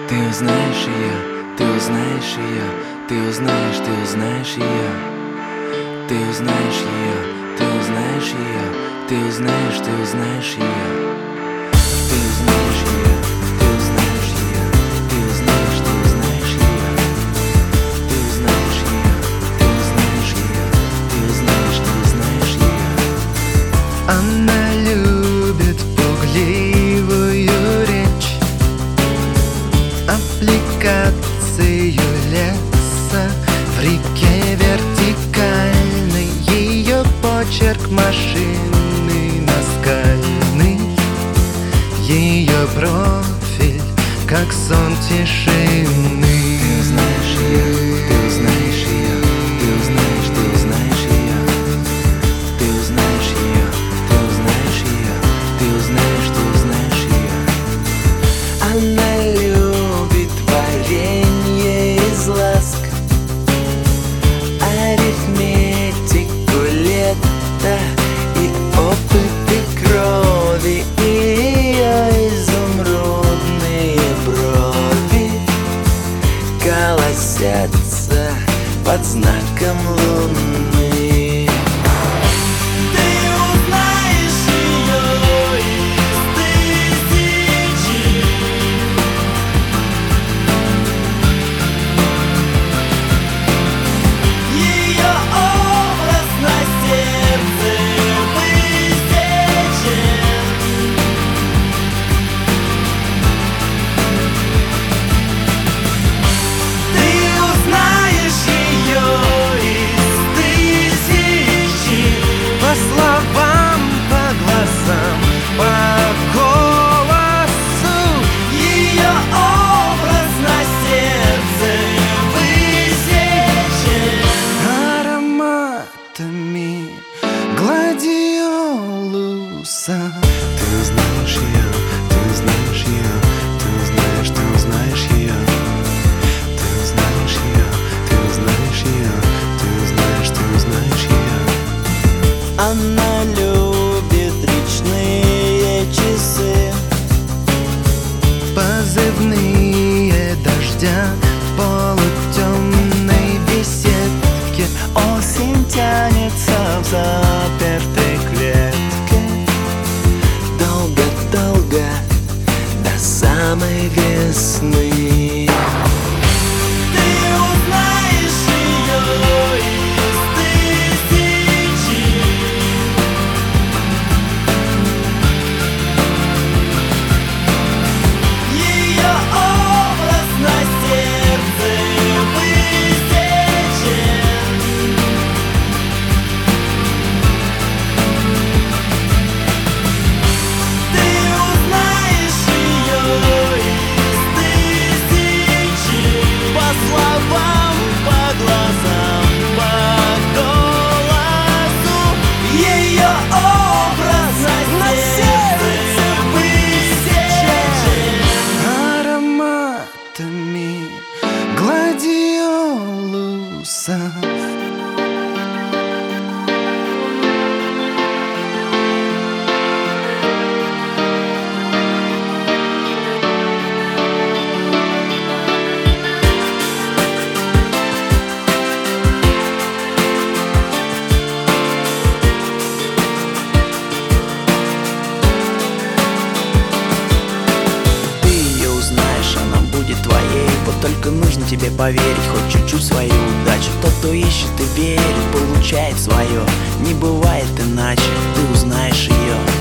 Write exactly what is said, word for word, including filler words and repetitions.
Ты узнаешь ее, ты узнаешь ее, ты узнаешь, ты узнаешь ее. Ты узнаешь ее, ты узнаешь ее, ты узнаешь, ты узнаешь ее. Ты узнаешь ее, ты узнаешь ее, ты узнаешь, ты узнаешь ее. Ты узнаешь ее, ты узнаешь ее, ты узнаешь, ты узнаешь ее. Она любит пугливую речь, аппликацию леса в реке вертикальной, ее почерк машины наскальный, ее профиль как сон тишины. Ты узнаешь ее, ты узнаешь ее, ты узнаешь, ты узнаешь ее. Ты узнаешь ее, ты узнаешь ее, ты узнаешь, ты узнаешь ее. Она любит варенье из ласк, арифметику лета и опыты крови, и ее изумрудные брови колосятся под знаком луны. Ты узнаешь ее из тысячи. Ее образ на сердце высечен. Ты узнаешь ее из тысячи. По словам, по глазам, по голосу, Ее образ на сердце высечен. ароматами гладиолуса. Ты узнаешь ее, ты узнаешь ее, ты узнаешь, ты узнаешь ее. Ты узнаешь ее, ты узнаешь ее, ты узнаешь, ты узнаешь ее. Она любит речные часы. Позывные дождя в полутемной беседке. Осень тянется в запертой клетке. Долго-долго до самой весны. Ты узнаешь ее из тысячи. Ее образ на сердце высечен. Ты узнаешь ее из тысячи. По словам, по глазам, по голосу. Ее образ на сердце высечен. Ароматами гладиолуса. Ты ее узнаешь, она будет твоей. Вот только нужно тебе поверить, хоть чуть-чуть в свою удачу. Тот, кто ищет и верит, получает свое. Не бывает иначе, ты узнаешь ее.